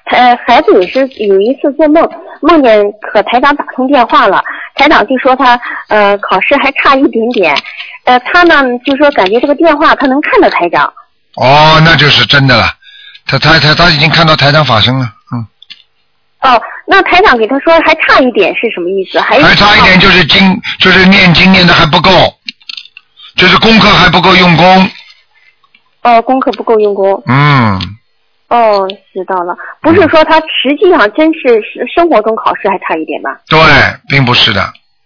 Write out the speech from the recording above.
孩子也是有一次做梦，梦见和台长打通电话了，台长就说他考试还差一点点，他呢就说感觉这个电话他能看到台长。 哦，那就是真的了，他已经看到台长法身了，嗯。 哦，那台长给他说还差一点是什么意思？还差一点就是念经念的还不够，就是功课还不够用功。 哦，功课不够用功。 嗯。 哦，知道了，不是说他实际上真是生活中考试还差一点吧？ 对，并不是的。